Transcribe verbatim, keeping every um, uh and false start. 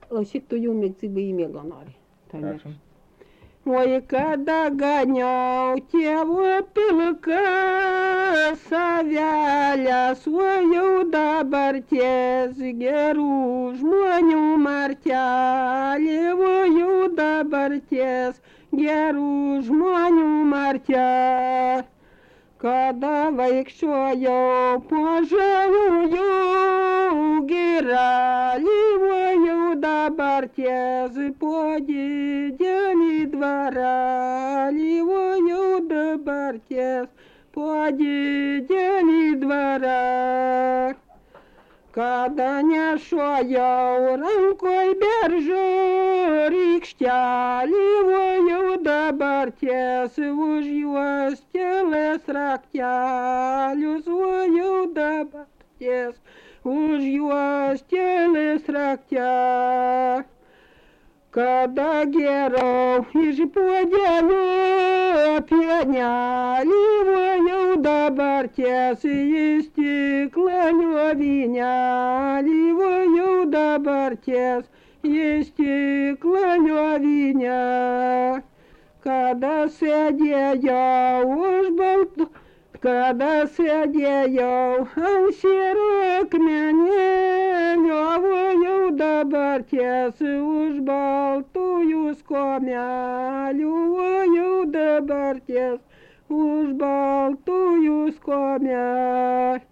šitųjų mėgcybą įmėgo nori. Oi, kada ganiau tėvo pilką savelės, o jau dabar ties gerų žmonių martelė, o jau dabar ties gerų žmonių martelė. Kada vaikščiojau po žaliųjų girelį, o jau dabar ties po didelį dvarelį, o jau dabar ties po didelį dvarelį. Kada nešiojau rankoj beržo rykštelį, o jau dabar ties už juostelės raktelius, o jau dabar ties už juostelės raktelį. Kada geriau iš puodelio pienelį, o jau dabar ties į stiklanio vynelį, o jau dabar ties į stiklanio vynelį. Kada sėdėjau už baltų, kada sėdėjau ant siero akmenėlio, o jau dabar ties už baltųjų skomelių, o jau dabar ties už baltųjų skomelių.